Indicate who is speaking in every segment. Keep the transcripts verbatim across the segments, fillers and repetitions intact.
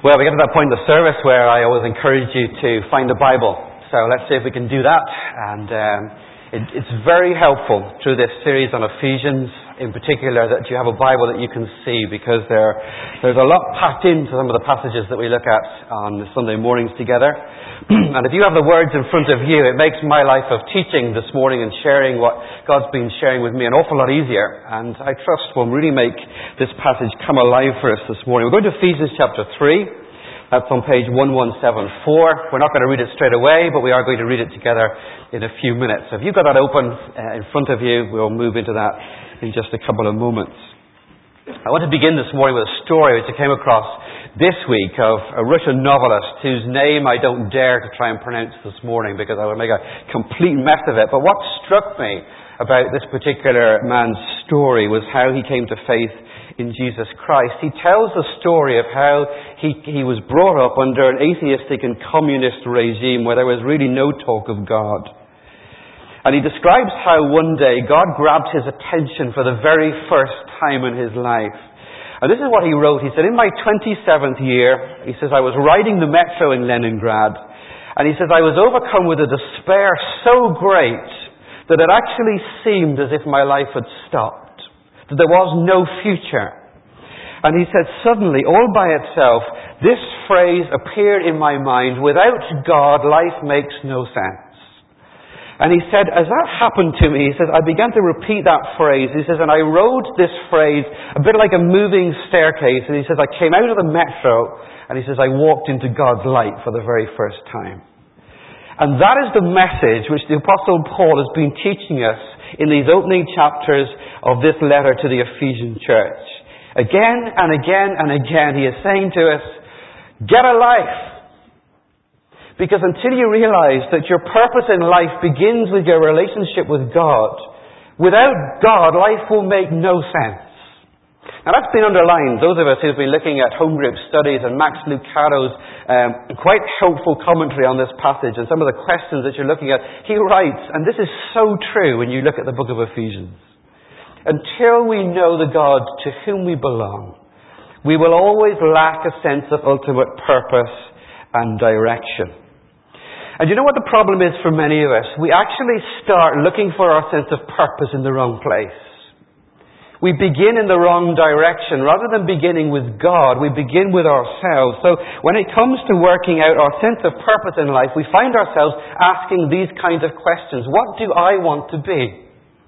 Speaker 1: Well, we get to that point in the service where I always encourage you to find a Bible. So let's see if we can do that. And um, it, it's very helpful through this series on Ephesians, in particular, that you have a Bible that you can see, because there, there's a lot packed into some of the passages that we look at on Sunday mornings together. And if you have the words in front of you, it makes my life of teaching this morning and sharing what God's been sharing with me an awful lot easier. And I trust will really make this passage come alive for us this morning. We're going to Ephesians chapter three. That's on page eleven seventy-four. We're not going to read it straight away, but we are going to read it together in a few minutes. So if you've got that open uh, in front of you, we'll move into that in just a couple of moments. I want to begin this morning with a story which I came across this week of a Russian novelist whose name I don't dare to try and pronounce this morning because I would make a complete mess of it. But what struck me about this particular man's story was how he came to faith in Jesus Christ. He tells the story of how he, he was brought up under an atheistic and communist regime where there was really no talk of God. And he describes how one day God grabbed his attention for the very first time in his life. And this is what he wrote. He said, in my twenty-seventh year, he says, I was riding the metro in Leningrad. And he says, I was overcome with a despair so great that it actually seemed as if my life had stopped. That there was no future. And he said, suddenly, all by itself, this phrase appeared in my mind, without God, life makes no sense. And he said, as that happened to me, he says, I began to repeat that phrase. He says, and I rode this phrase a bit like a moving staircase. And he says, I came out of the metro, and he says, I walked into God's light for the very first time. And that is the message which the Apostle Paul has been teaching us in these opening chapters of this letter to the Ephesian church. Again and again and again, he is saying to us, get a life. Because until you realize that your purpose in life begins with your relationship with God, without God, life will make no sense. Now that's been underlined. Those of us who've been looking at home group studies and Max Lucado's um, quite helpful commentary on this passage and some of the questions that you're looking at, he writes, and this is so true when you look at the book of Ephesians, until we know the God to whom we belong, we will always lack a sense of ultimate purpose and direction. And you know what the problem is for many of us? We actually start looking for our sense of purpose in the wrong place. We begin in the wrong direction. Rather than beginning with God, we begin with ourselves. So when it comes to working out our sense of purpose in life, we find ourselves asking these kinds of questions. What do I want to be?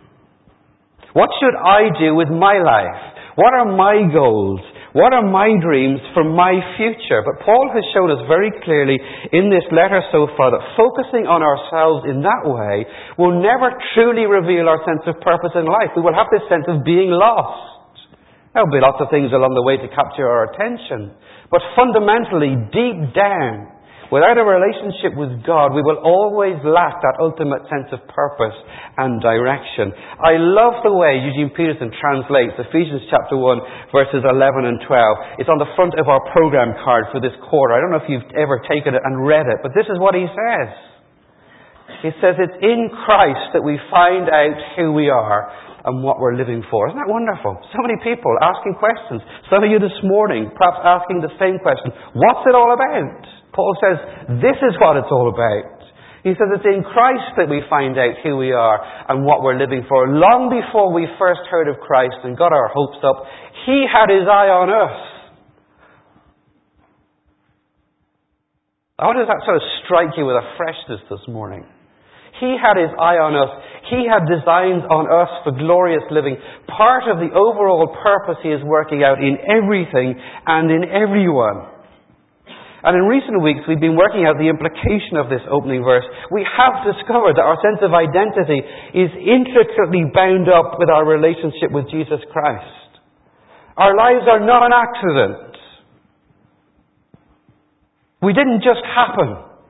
Speaker 1: What should I do with my life? What are my goals? What are my dreams for my future? But Paul has shown us very clearly in this letter so far that focusing on ourselves in that way will never truly reveal our sense of purpose in life. We will have this sense of being lost. There will be lots of things along the way to capture our attention. But fundamentally, deep down, without a relationship with God, we will always lack that ultimate sense of purpose and direction. I love the way Eugene Peterson translates Ephesians chapter one, verses eleven and twelve. It's on the front of our program card for this quarter. I don't know if you've ever taken it and read it, but this is what he says. He says, it's in Christ that we find out who we are and what we're living for. Isn't that wonderful? So many people asking questions. Some of you this morning perhaps asking the same question. What's it all about? Paul says, this is what it's all about. He says it's in Christ that we find out who we are and what we're living for. Long before we first heard of Christ and got our hopes up, He had His eye on us. How does that sort of strike you with a freshness this morning? He had His eye on us. He had designs on us for glorious living. Part of the overall purpose He is working out in everything and in everyone. And in recent weeks, we've been working out the implication of this opening verse. We have discovered that our sense of identity is intricately bound up with our relationship with Jesus Christ. Our lives are not an accident. We didn't just happen.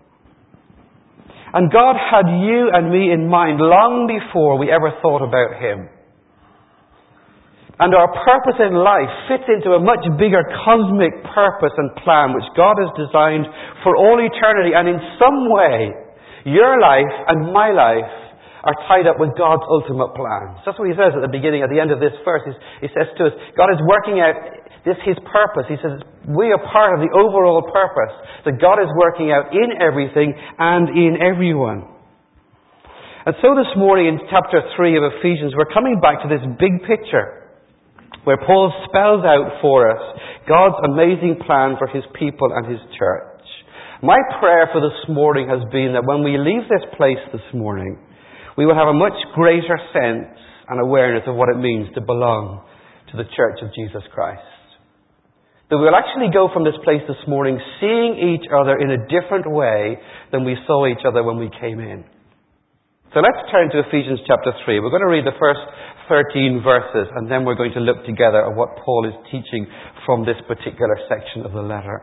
Speaker 1: And God had you and me in mind long before we ever thought about Him. And our purpose in life fits into a much bigger cosmic purpose and plan which God has designed for all eternity. And in some way, your life and my life are tied up with God's ultimate plans. That's what he says at the beginning, at the end of this verse. He says to us, God is working out this his purpose. He says we are part of the overall purpose that God is working out in everything and in everyone. And so this morning in chapter three of Ephesians, we're coming back to this big picture where Paul spells out for us God's amazing plan for his people and his church. My prayer for this morning has been that when we leave this place this morning, we will have a much greater sense and awareness of what it means to belong to the church of Jesus Christ. That we'll actually go from this place this morning seeing each other in a different way than we saw each other when we came in. So let's turn to Ephesians chapter three. We're going to read the first thirteen verses, and then we're going to look together at what Paul is teaching from this particular section of the letter.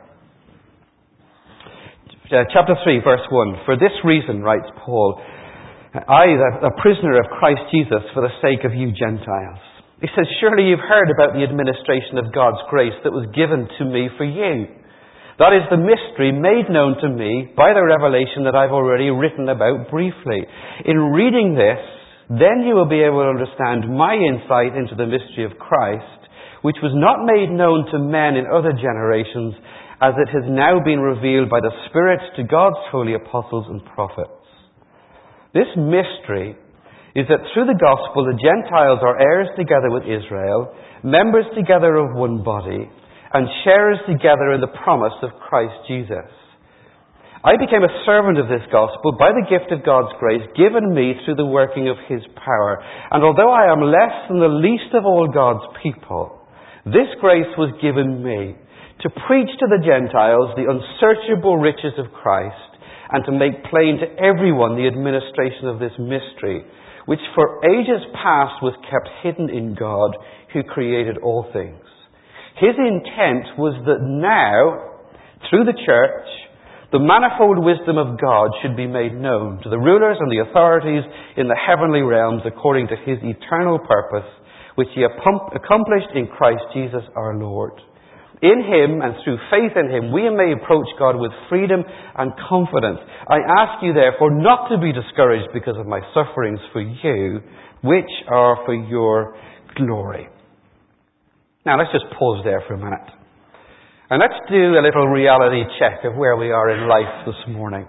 Speaker 1: Uh, chapter three, verse one. For this reason, writes Paul, I, a prisoner of Christ Jesus, for the sake of you Gentiles. He says, surely you've heard about the administration of God's grace that was given to me for you. That is the mystery made known to me by the revelation that I've already written about briefly. In reading this, then you will be able to understand my insight into the mystery of Christ, which was not made known to men in other generations, as it has now been revealed by the Spirit to God's holy apostles and prophets. This mystery is that through the gospel the Gentiles are heirs together with Israel, members together of one body, and sharers together in the promise of Christ Jesus. I became a servant of this gospel by the gift of God's grace given me through the working of his power. And although I am less than the least of all God's people, this grace was given me to preach to the Gentiles the unsearchable riches of Christ, and to make plain to everyone the administration of this mystery, which for ages past was kept hidden in God, who created all things. His intent was that now, through the church, the manifold wisdom of God should be made known to the rulers and the authorities in the heavenly realms according to his eternal purpose, which he accomplished in Christ Jesus our Lord. In him and through faith in him, we may approach God with freedom and confidence. I ask you therefore not to be discouraged because of my sufferings for you, which are for your glory. Now let's just pause there for a minute. And let's do a little reality check of where we are in life this morning.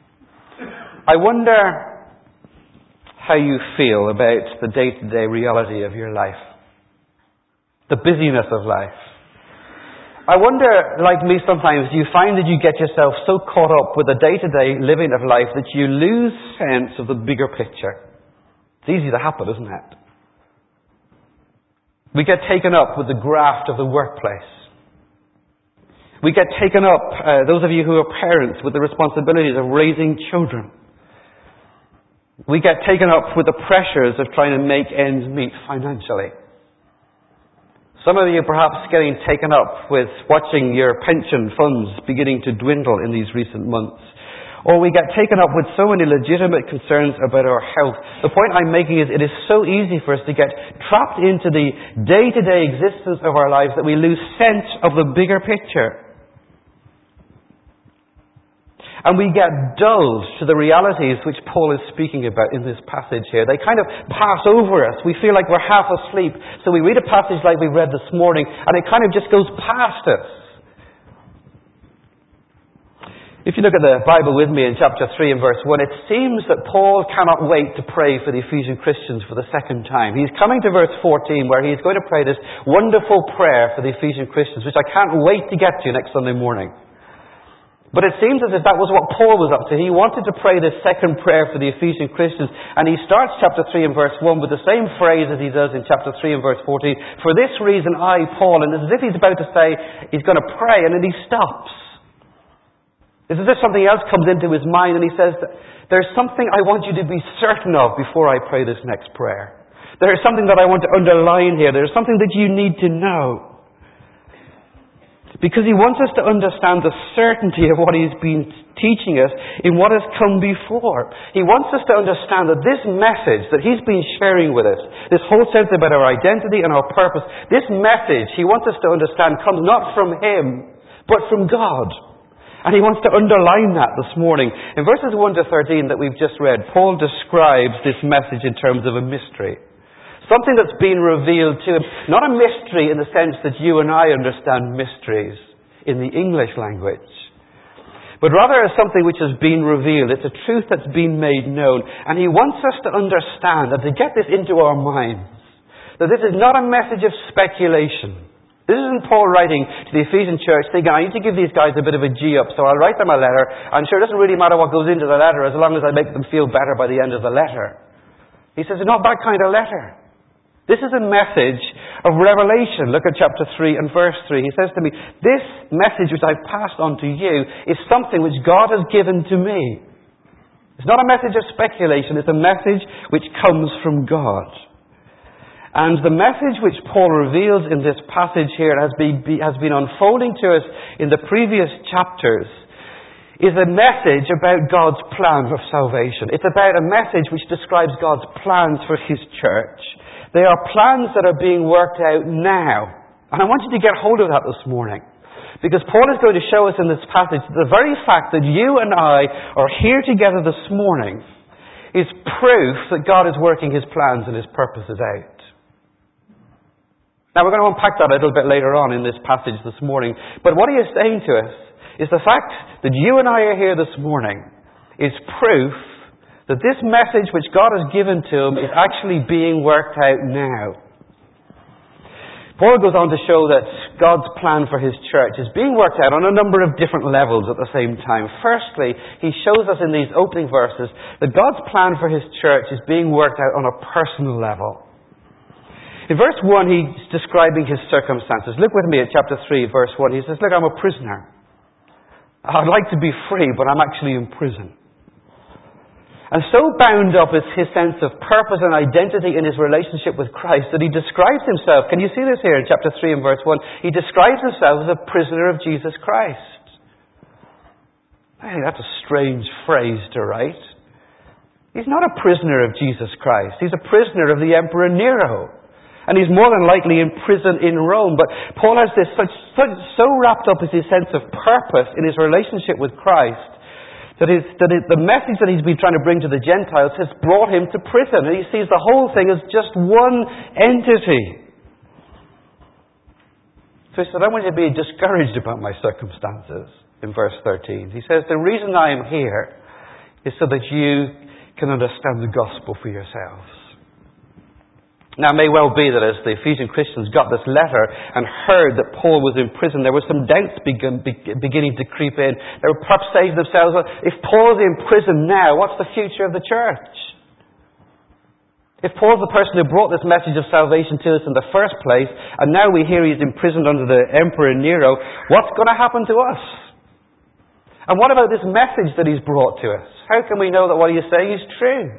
Speaker 1: I wonder how you feel about the day-to-day reality of your life. The busyness of life. I wonder, like me sometimes, do you find that you get yourself so caught up with the day-to-day living of life that you lose sense of the bigger picture? It's easy to happen, isn't it? We get taken up with the graft of the workplace. We get taken up, uh, those of you who are parents, with the responsibilities of raising children. We get taken up with the pressures of trying to make ends meet financially. Some of you perhaps getting taken up with watching your pension funds beginning to dwindle in these recent months. Or we get taken up with so many legitimate concerns about our health. The point I'm making is it is so easy for us to get trapped into the day-to-day existence of our lives that we lose sense of the bigger picture. And we get dulled to the realities which Paul is speaking about in this passage here. They kind of pass over us. We feel like we're half asleep. So we read a passage like we read this morning, and it kind of just goes past us. If you look at the Bible with me in chapter three and verse one, it seems that Paul cannot wait to pray for the Ephesian Christians for the second time. He's coming to verse fourteen where he's going to pray this wonderful prayer for the Ephesian Christians, which I can't wait to get to next Sunday morning. But it seems as if that was what Paul was up to. He wanted to pray this second prayer for the Ephesian Christians. And he starts chapter three and verse one with the same phrase as he does in chapter three and verse fourteen. For this reason I, Paul, and it's as if he's about to say he's going to pray, and then he stops. It's as if something else comes into his mind and he says, there's something I want you to be certain of before I pray this next prayer. There is something that I want to underline here. There's something that you need to know. Because he wants us to understand the certainty of what he's been teaching us in what has come before. He wants us to understand that this message that he's been sharing with us, this whole sense about our identity and our purpose, this message he wants us to understand comes not from him, but from God. And he wants to underline that this morning. In verses one to thirteen that we've just read, Paul describes this message in terms of a mystery. Something that's been revealed to him. Not a mystery in the sense that you and I understand mysteries in the English language, but rather as something which has been revealed. It's a truth that's been made known. And he wants us to understand and to get this into our minds, that this is not a message of speculation. This isn't Paul writing to the Ephesian church thinking, I need to give these guys a bit of a G-up, so I'll write them a letter. I'm sure it doesn't really matter what goes into the letter as long as I make them feel better by the end of the letter. He says, it's not that kind of letter. This is a message of revelation. Look at chapter three and verse three. He says to me, this message which I've passed on to you is something which God has given to me. It's not a message of speculation. It's a message which comes from God. And the message which Paul reveals in this passage here has been, has been unfolding to us in the previous chapters is a message about God's plan of salvation. It's about a message which describes God's plans for His church. They are plans that are being worked out now. And I want you to get hold of that this morning. Because Paul is going to show us in this passage that the very fact that you and I are here together this morning is proof that God is working His plans and His purposes out. Now we're going to unpack that a little bit later on in this passage this morning. But what he is saying to us is the fact that you and I are here this morning is proof that this message which God has given to him is actually being worked out now. Paul goes on to show that God's plan for His church is being worked out on a number of different levels at the same time. Firstly, he shows us in these opening verses that God's plan for His church is being worked out on a personal level. In verse one, he's describing his circumstances. Look with me at chapter three, verse one. He says, look, I'm a prisoner. I'd like to be free, but I'm actually in prison. And so bound up is his sense of purpose and identity in his relationship with Christ that he describes himself. Can you see this here in chapter three and verse one? He describes himself as a prisoner of Jesus Christ. I think that's a strange phrase to write. He's not a prisoner of Jesus Christ. He's a prisoner of the Emperor Nero. And he's more than likely in prison in Rome. But Paul has this such, such so wrapped up is his sense of purpose in his relationship with Christ that, his, that his, the message that he's been trying to bring to the Gentiles has brought him to prison. And he sees the whole thing as just one entity. So he said, I want you to be discouraged about my circumstances in verse thirteen. He says, the reason I am here is so that you can understand the gospel for yourselves. Now, it may well be that as the Ephesian Christians got this letter and heard that Paul was in prison, there were some doubts begin, be, beginning to creep in. They were perhaps saying to themselves, well, if Paul's in prison now, what's the future of the church? If Paul's the person who brought this message of salvation to us in the first place, and now we hear he's imprisoned under the Emperor Nero, what's going to happen to us? And what about this message that he's brought to us? How can we know that what he is saying is true?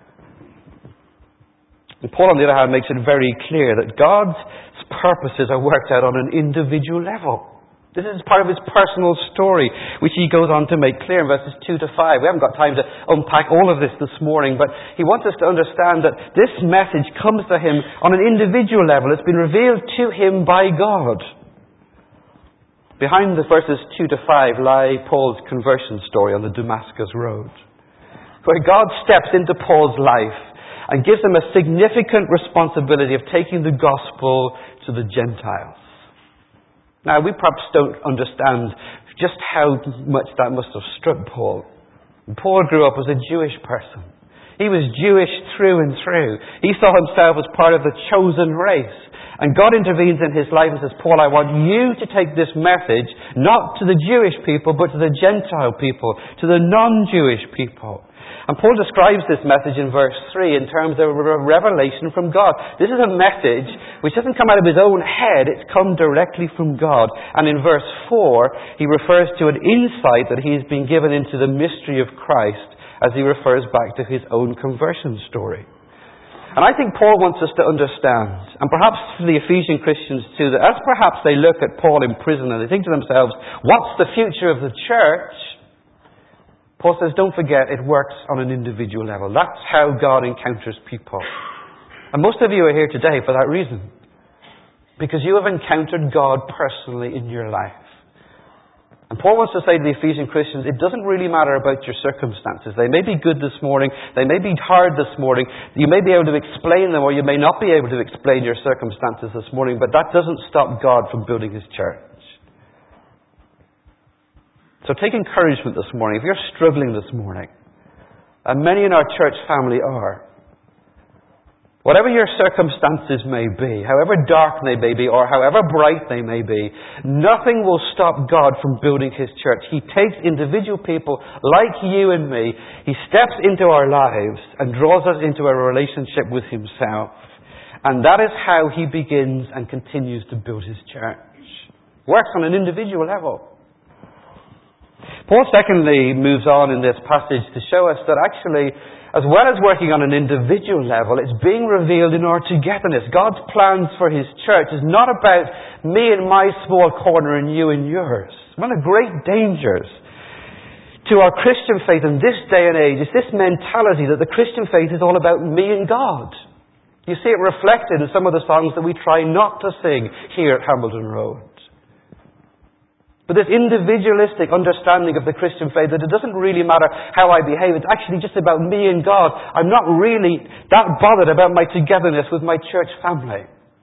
Speaker 1: And Paul, on the other hand, makes it very clear that God's purposes are worked out on an individual level. This is part of his personal story, which he goes on to make clear in verses two to five. We haven't got time to unpack all of this this morning, but he wants us to understand that this message comes to him on an individual level. It's been revealed to him by God. Behind the verses two to five lie Paul's conversion story on the Damascus Road, where God steps into Paul's life and gives him a significant responsibility of taking the gospel to the Gentiles. Now, we perhaps don't understand just how much that must have struck Paul. Paul grew up as a Jewish person. He was Jewish through and through. He saw himself as part of the chosen race. And God intervenes in his life and says, Paul, I want you to take this message not to the Jewish people, but to the Gentile people, to the non-Jewish people. And Paul describes this message in verse three in terms of a revelation from God. This is a message which doesn't come out of his own head, it's come directly from God. And in verse four, he refers to an insight that he's been given into the mystery of Christ as he refers back to his own conversion story. And I think Paul wants us to understand, and perhaps for the Ephesian Christians too, that as perhaps they look at Paul in prison and they think to themselves, what's the future of the church? Paul says, don't forget, it works on an individual level. That's how God encounters people. And most of you are here today for that reason. Because you have encountered God personally in your life. And Paul wants to say to the Ephesian Christians, it doesn't really matter about your circumstances. They may be good this morning. They may be hard this morning. You may be able to explain them, or you may not be able to explain your circumstances this morning, but that doesn't stop God from building His church. So take encouragement this morning. If you're struggling this morning, and many in our church family are, whatever your circumstances may be, however dark they may be, or however bright they may be, nothing will stop God from building His church. He takes individual people like you and me, He steps into our lives and draws us into a relationship with Himself. And that is how He begins and continues to build His church. Works on an individual level. Paul secondly moves on in this passage to show us that actually, as well as working on an individual level, it's being revealed in our togetherness. God's plans for His church is not about me and my small corner and you and yours. One of the great dangers to our Christian faith in this day and age is this mentality that the Christian faith is all about me and God. You see it reflected in some of the songs that we try not to sing here at Hambledon Road. But this individualistic understanding of the Christian faith, that it doesn't really matter how I behave, it's actually just about me and God. I'm not really that bothered about my togetherness with my church family.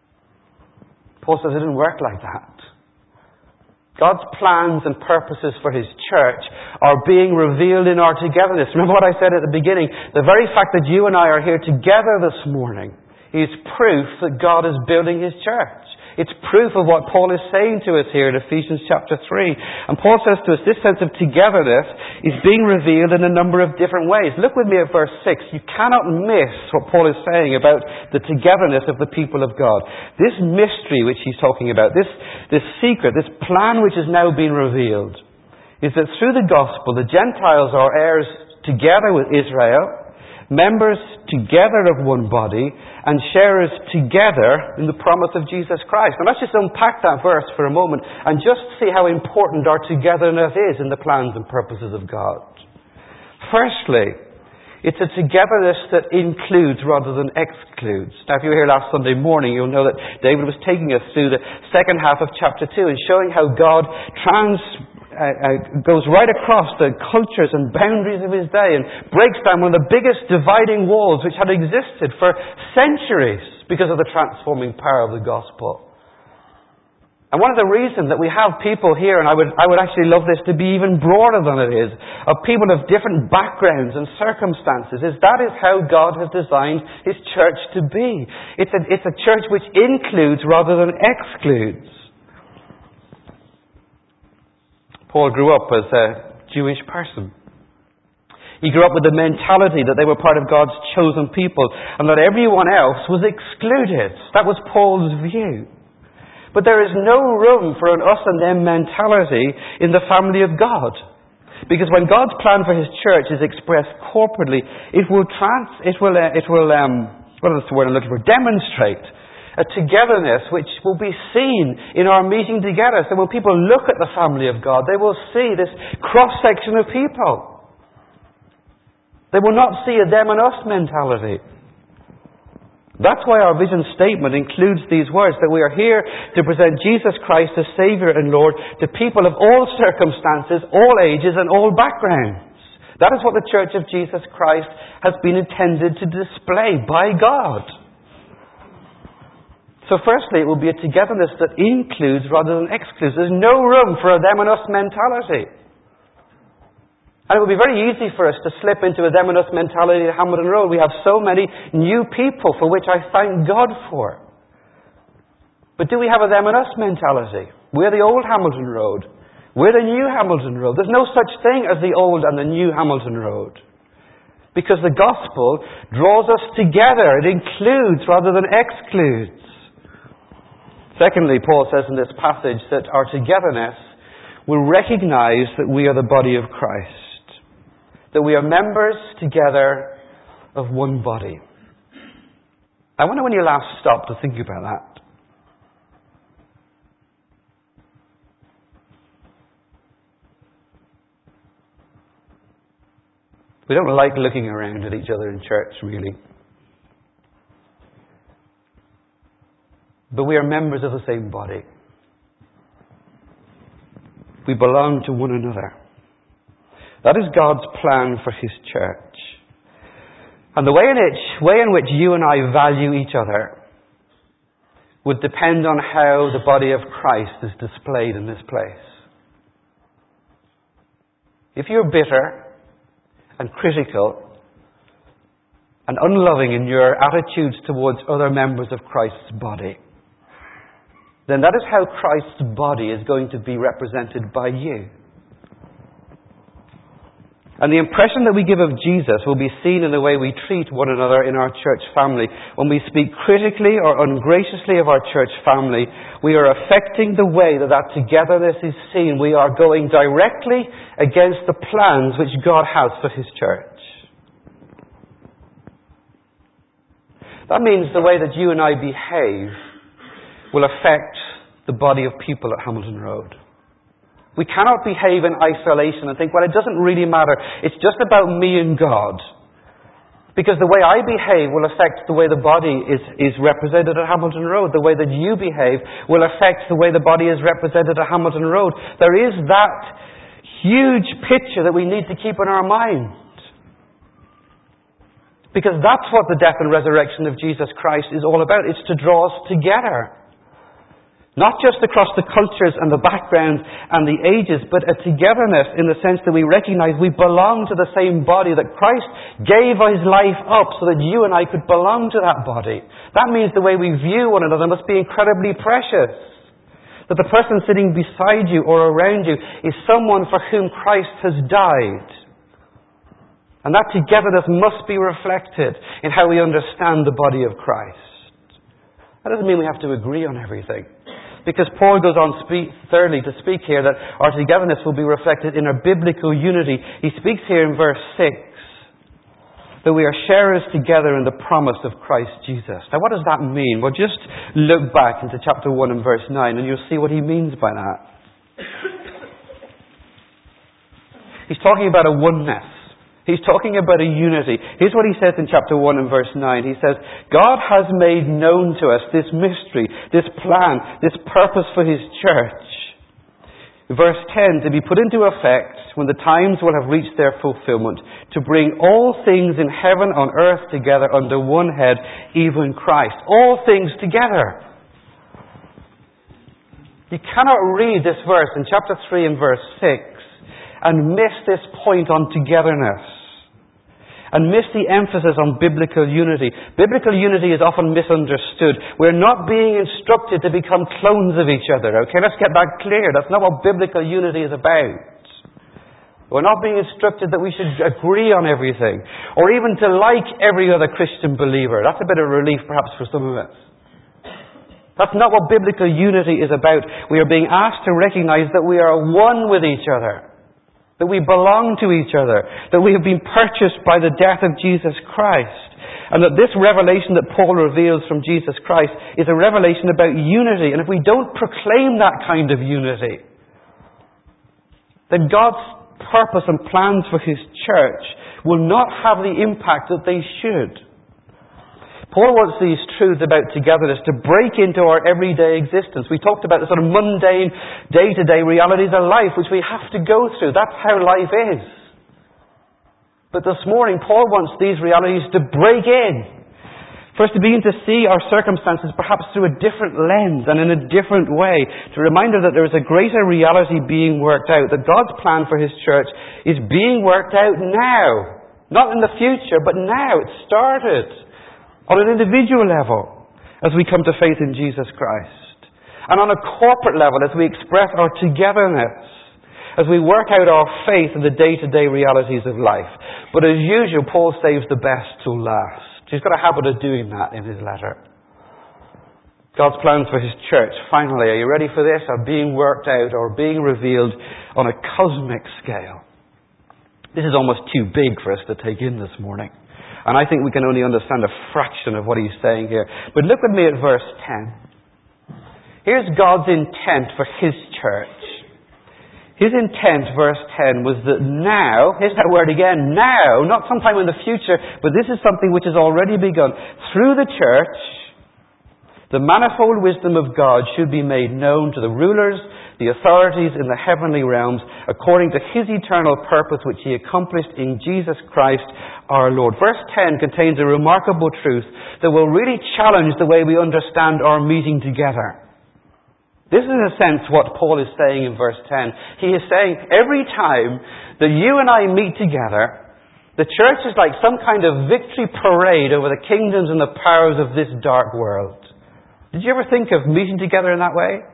Speaker 1: Paul says it didn't work like that. God's plans and purposes for His church are being revealed in our togetherness. Remember what I said at the beginning? The very fact that you and I are here together this morning is proof that God is building His church. It's proof of what Paul is saying to us here in Ephesians chapter three. And Paul says to us, this sense of togetherness is being revealed in a number of different ways. Look with me at verse six. You cannot miss what Paul is saying about the togetherness of the people of God. This mystery which he's talking about, this, this secret, this plan which is now being revealed, is that through the gospel, the Gentiles are heirs together with Israel, members together of one body, and sharers together in the promise of Jesus Christ. Now let's just unpack that verse for a moment and just see how important our togetherness is in the plans and purposes of God. Firstly, it's a togetherness that includes rather than excludes. Now if you were here last Sunday morning, you'll know that David was taking us through the second half of chapter two and showing how God trans Uh, uh, goes right across the cultures and boundaries of His day and breaks down one of the biggest dividing walls which had existed for centuries because of the transforming power of the gospel. And one of the reasons that we have people here, and I would, I would actually love this to be even broader than it is, of people of different backgrounds and circumstances, is that is how God has designed His church to be. It's a, it's a church which includes rather than excludes. Paul grew up as a Jewish person. He grew up with the mentality that they were part of God's chosen people and that everyone else was excluded. That was Paul's view. But there is no room for an us and them mentality in the family of God. Because when God's plan for His church is expressed corporately, it will trans, it will, uh, it will, um, what is the word I'm looking for? Demonstrate a togetherness which will be seen in our meeting together. So when people look at the family of God, they will see this cross-section of people. They will not see a them and us mentality. That's why our vision statement includes these words, that we are here to present Jesus Christ as Saviour and Lord to people of all circumstances, all ages and all backgrounds. That is what the Church of Jesus Christ has been intended to display by God. So firstly, it will be a togetherness that includes rather than excludes. There's no room for a them and us mentality. And it would be very easy for us to slip into a them and us mentality at Hambledon Road. We have so many new people for which I thank God for. But do we have a them and us mentality? We're the old Hambledon Road. We're the new Hambledon Road. There's no such thing as the old and the new Hambledon Road. Because the gospel draws us together. It includes rather than excludes. Secondly, Paul says in this passage that our togetherness will recognize that we are the body of Christ. That we are members together of one body. I wonder when you last stopped to think about that. We don't like looking around at each other in church, really. But we are members of the same body. We belong to one another. That is God's plan for His church. And the way in which, way in which you and I value each other would depend on how the body of Christ is displayed in this place. If you're bitter and critical and unloving in your attitudes towards other members of Christ's body, then that is how Christ's body is going to be represented by you. And the impression that we give of Jesus will be seen in the way we treat one another in our church family. When we speak critically or ungraciously of our church family, we are affecting the way that that togetherness is seen. We are going directly against the plans which God has for His church. That means the way that you and I behave will affect the body of people at Hamilton Road. We cannot behave in isolation and think, well, it doesn't really matter. It's just about me and God. Because the way I behave will affect the way the body is, is represented at Hamilton Road. The way that you behave will affect the way the body is represented at Hamilton Road. There is that huge picture that we need to keep in our mind. Because that's what the death and resurrection of Jesus Christ is all about. It's to draw us together. Not just across the cultures and the backgrounds and the ages, but a togetherness in the sense that we recognize we belong to the same body, that Christ gave His life up so that you and I could belong to that body. That means the way we view one another must be incredibly precious. That the person sitting beside you or around you is someone for whom Christ has died. And that togetherness must be reflected in how we understand the body of Christ. That doesn't mean we have to agree on everything. Because Paul goes on, speak, thirdly, to speak here that our togetherness will be reflected in our biblical unity. He speaks here in verse six that we are sharers together in the promise of Christ Jesus. Now what does that mean? Well, just look back into chapter one and verse nine and you'll see what he means by that. He's talking about a oneness. He's talking about a unity. Here's what he says in chapter one and verse nine. He says, God has made known to us this mystery, this plan, this purpose for His church. Verse ten, to be put into effect when the times will have reached their fulfillment, to bring all things in heaven and on earth together under one head, even Christ. All things together. You cannot read this verse in chapter three and verse six and miss this point on togetherness. And miss the emphasis on biblical unity. Biblical unity is often misunderstood. We're not being instructed to become clones of each other. Okay, let's get that clear. That's not what biblical unity is about. We're not being instructed that we should agree on everything. Or even to like every other Christian believer. That's a bit of relief perhaps for some of us. That's not what biblical unity is about. We are being asked to recognize that we are one with each other. That we belong to each other. That we have been purchased by the death of Jesus Christ. And that this revelation that Paul reveals from Jesus Christ is a revelation about unity. And if we don't proclaim that kind of unity, then God's purpose and plans for His church will not have the impact that they should. Paul wants these truths about togetherness to break into our everyday existence. We talked about the sort of mundane, day-to-day realities of life, which we have to go through. That's how life is. But this morning, Paul wants these realities to break in. For us to begin to see our circumstances perhaps through a different lens and in a different way. To remind us that there is a greater reality being worked out. That God's plan for His church is being worked out now. Not in the future, but now. It started. On an individual level, as we come to faith in Jesus Christ. And on a corporate level, as we express our togetherness. As we work out our faith in the day-to-day realities of life. But as usual, Paul saves the best till last. He's got a habit of doing that in his letter. God's plans for His church, finally, are you ready for this? Are being worked out or being revealed on a cosmic scale. This is almost too big for us to take in this morning. And I think we can only understand a fraction of what he's saying here. But look with me at verse ten. Here's God's intent for His church. His intent, verse ten, was that now, here's that word again, now, not sometime in the future, but this is something which has already begun. Through the church, the manifold wisdom of God should be made known to the rulers, the authorities in the heavenly realms, according to his eternal purpose which he accomplished in Jesus Christ our Lord. Verse ten contains a remarkable truth that will really challenge the way we understand our meeting together. This is in a sense what Paul is saying in verse ten. He is saying every time that you and I meet together, the church is like some kind of victory parade over the kingdoms and the powers of this dark world. Did you ever think of meeting together in that way?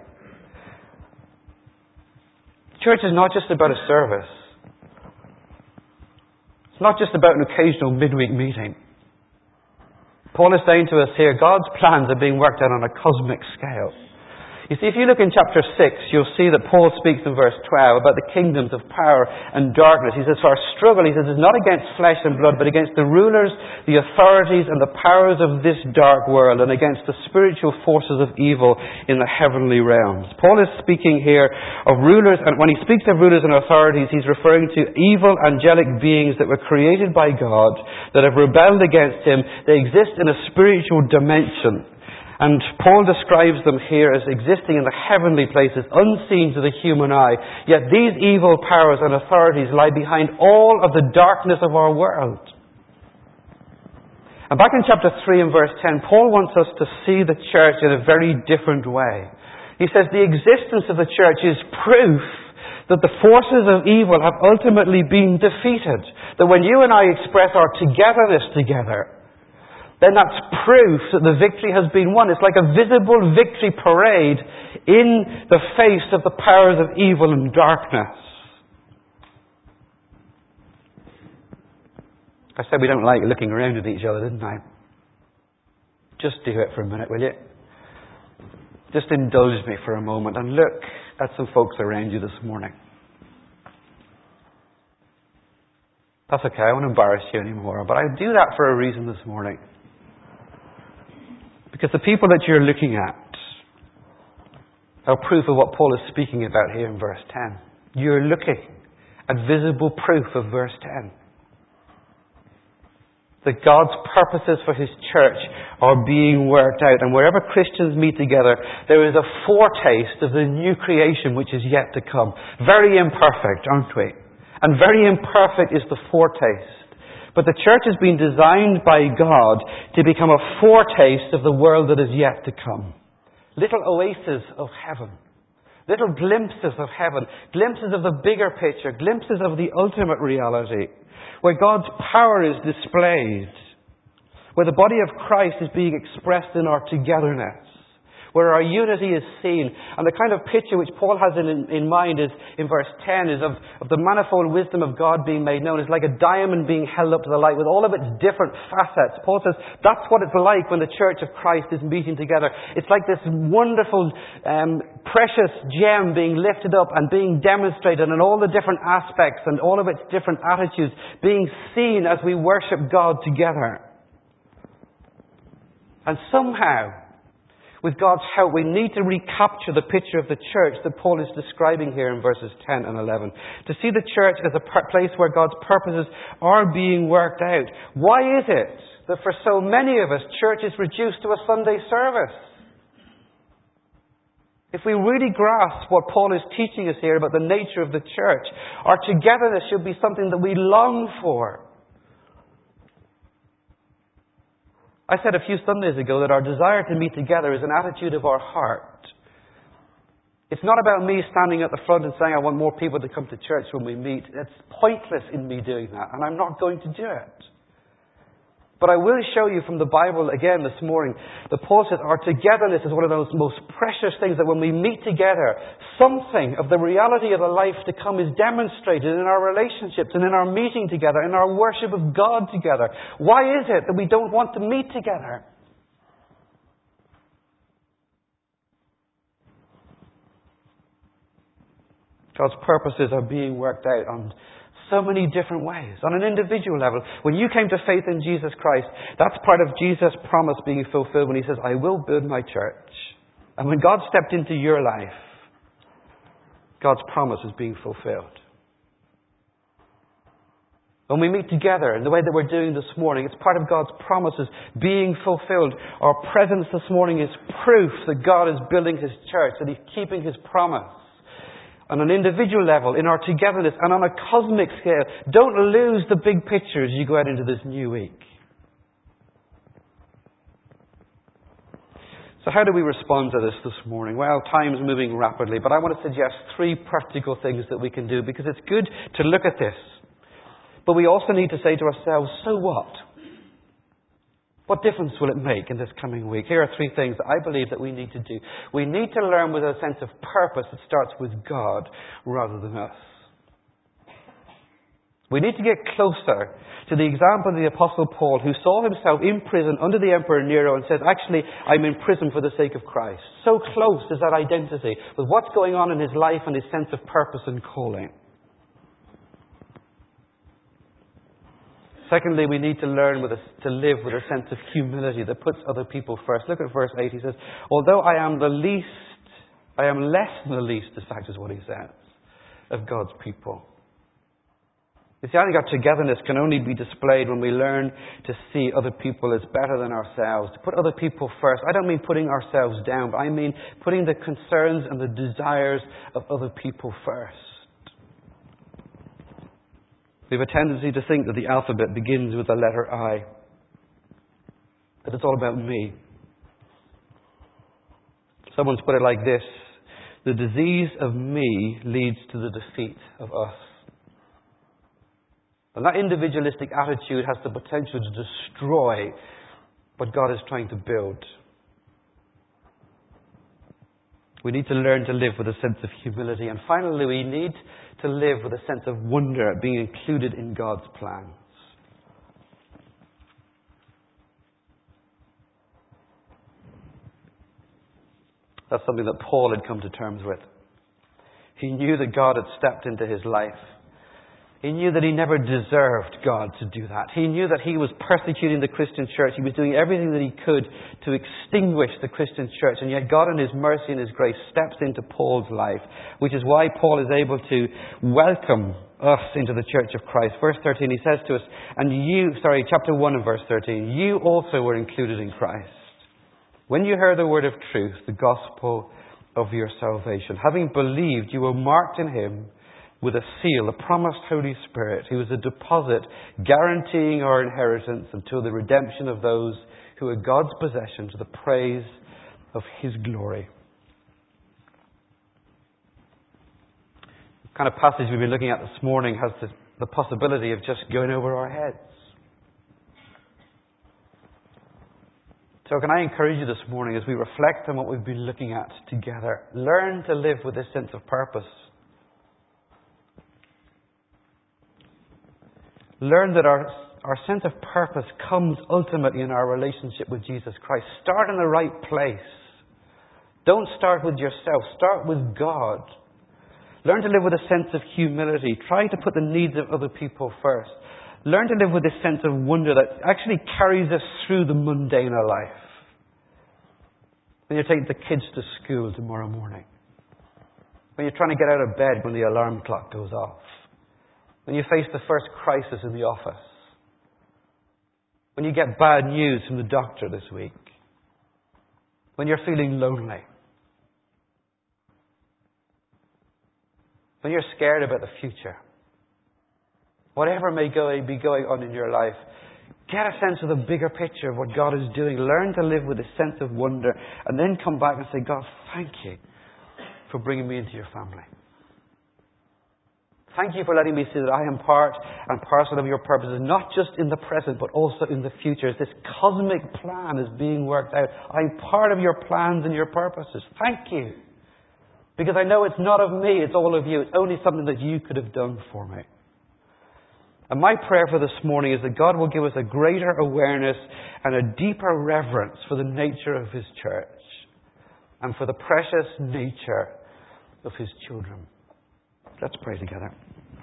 Speaker 1: Church is not just about a service. It's not just about an occasional midweek meeting. Paul is saying to us here, God's plans are being worked out on a cosmic scale. You see, if you look in chapter six, you'll see that Paul speaks in verse twelve about the kingdoms of power and darkness. He says, for our struggle, he says, is not against flesh and blood, but against the rulers, the authorities, and the powers of this dark world, and against the spiritual forces of evil in the heavenly realms. Paul is speaking here of rulers, and when he speaks of rulers and authorities, he's referring to evil angelic beings that were created by God, that have rebelled against him. They exist in a spiritual dimension. And Paul describes them here as existing in the heavenly places, unseen to the human eye. Yet these evil powers and authorities lie behind all of the darkness of our world. And back in chapter three and verse ten, Paul wants us to see the church in a very different way. He says the existence of the church is proof that the forces of evil have ultimately been defeated. That when you and I express our togetherness together, then that's proof that the victory has been won. It's like a visible victory parade in the face of the powers of evil and darkness. I said we don't like looking around at each other, didn't I? Just do it for a minute, will you? Just indulge me for a moment and look at some folks around you this morning. That's okay, I won't embarrass you anymore, but I do that for a reason this morning. Because the people that you're looking at are proof of what Paul is speaking about here in verse ten. You're looking at visible proof of verse ten. That God's purposes for his church are being worked out. And wherever Christians meet together, there is a foretaste of the new creation which is yet to come. Very imperfect, aren't we? And very imperfect is the foretaste. But the church has been designed by God to become a foretaste of the world that is yet to come. Little oases of heaven. Little glimpses of heaven. Glimpses of the bigger picture. Glimpses of the ultimate reality. Where God's power is displayed. Where the body of Christ is being expressed in our togetherness. Where our unity is seen. And the kind of picture which Paul has in, in mind is, in verse ten, is of, of the manifold wisdom of God being made known. It's like a diamond being held up to the light with all of its different facets. Paul says that's what it's like when the church of Christ is meeting together. It's like this wonderful, um, precious gem being lifted up and being demonstrated, and all the different aspects and all of its different attitudes being seen as we worship God together. And somehow, with God's help, we need to recapture the picture of the church that Paul is describing here in verses ten and eleven. To see the church as a place where God's purposes are being worked out. Why is it that for so many of us, church is reduced to a Sunday service? If we really grasp what Paul is teaching us here about the nature of the church, our togetherness should be something that we long for. I said a few Sundays ago that our desire to meet together is an attitude of our heart. It's not about me standing at the front and saying I want more people to come to church when we meet. It's pointless in me doing that, and I'm not going to do it. But I will show you from the Bible again this morning that Paul says our togetherness is one of those most precious things, that when we meet together, something of the reality of the life to come is demonstrated in our relationships and in our meeting together, in our worship of God together. Why is it that we don't want to meet together? God's purposes are being worked out on so many different ways. On an individual level, when you came to faith in Jesus Christ, that's part of Jesus' promise being fulfilled when he says, I will build my church. And when God stepped into your life, God's promise is being fulfilled. When we meet together in the way that we're doing this morning, it's part of God's promises being fulfilled. Our presence this morning is proof that God is building his church, that he's keeping his promise. On an individual level, in our togetherness, and on a cosmic scale. Don't lose the big picture as you go out into this new week. So how do we respond to this this morning? Well, time's moving rapidly, but I want to suggest three practical things that we can do, because it's good to look at this. But we also need to say to ourselves, so what? What difference will it make in this coming week? Here are three things that I believe that we need to do. We need to learn with a sense of purpose that starts with God rather than us. We need to get closer to the example of the Apostle Paul, who saw himself in prison under the Emperor Nero and said, actually, I'm in prison for the sake of Christ. So close is that identity with what's going on in his life and his sense of purpose and calling. Secondly, we need to learn with a, to live with a sense of humility that puts other people first. Look at verse eight. He says, although I am the least, I am less than the least, in fact, is what he says, of God's people. You see, I think our togetherness can only be displayed when we learn to see other people as better than ourselves, to put other people first. I don't mean putting ourselves down, but I mean putting the concerns and the desires of other people first. We have a tendency to think that the alphabet begins with the letter I, that it's all about me. Someone's put it like this: the disease of me leads to the defeat of us. And that individualistic attitude has the potential to destroy what God is trying to build. We need to learn to live with a sense of humility. And finally, we need to live with a sense of wonder at being included in God's plans. That's something that Paul had come to terms with. He knew that God had stepped into his life. He knew that he never deserved God to do that. He knew that he was persecuting the Christian church. He was doing everything that he could to extinguish the Christian church. And yet God in his mercy and his grace steps into Paul's life, which is why Paul is able to welcome us into the church of Christ. Verse thirteen, he says to us, and you, sorry, chapter one and verse thirteen, you also were included in Christ when you heard the word of truth, the gospel of your salvation. Having believed, you were marked in him with a seal, the promised Holy Spirit, who is a deposit guaranteeing our inheritance until the redemption of those who are God's possession, to the praise of his glory. The kind of passage we've been looking at this morning has the, the possibility of just going over our heads. So can I encourage you this morning, as we reflect on what we've been looking at together, learn to live with this sense of purpose. Learn that our, our sense of purpose comes ultimately in our relationship with Jesus Christ. Start in the right place. Don't start with yourself. Start with God. Learn to live with a sense of humility. Try to put the needs of other people first. Learn to live with this sense of wonder that actually carries us through the mundane of life. When you're taking the kids to school tomorrow morning. When you're trying to get out of bed when the alarm clock goes off. When you face the first crisis in the office. When you get bad news from the doctor this week. When you're feeling lonely. When you're scared about the future. Whatever may go, be going on in your life, get a sense of the bigger picture of what God is doing. Learn to live with a sense of wonder. And then come back and say, God, thank you for bringing me into your family. Thank you for letting me see that I am part and parcel of your purposes, not just in the present, but also in the future. As this cosmic plan is being worked out, I'm part of your plans and your purposes. Thank you. Because I know it's not of me, it's all of you. It's only something that you could have done for me. And my prayer for this morning is that God will give us a greater awareness and a deeper reverence for the nature of his church and for the precious nature of his children. Let's pray together.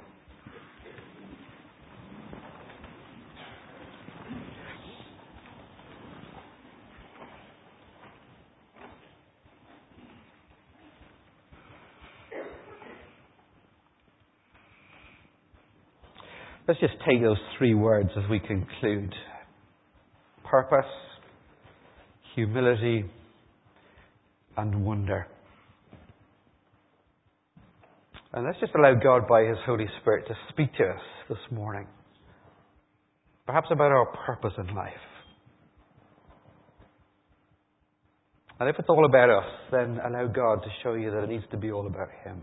Speaker 1: Let's just take those three words as we conclude. Purpose, humility, and wonder. And let's just allow God by His Holy Spirit to speak to us this morning. Perhaps about our purpose in life. And if it's all about us, then allow God to show you that it needs to be all about Him.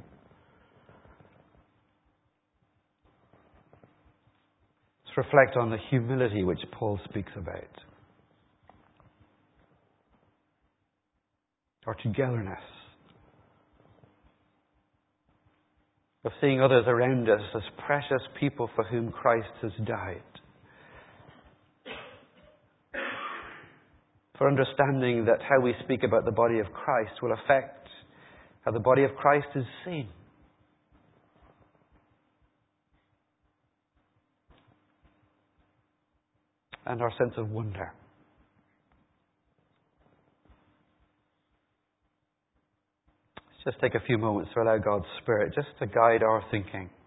Speaker 1: Let's reflect on the humility which Paul speaks about. Our togetherness. Of seeing others around us as precious people for whom Christ has died. For understanding that how we speak about the body of Christ will affect how the body of Christ is seen. And our sense of wonder. Let's just take a few moments to allow God's Spirit just to guide our thinking.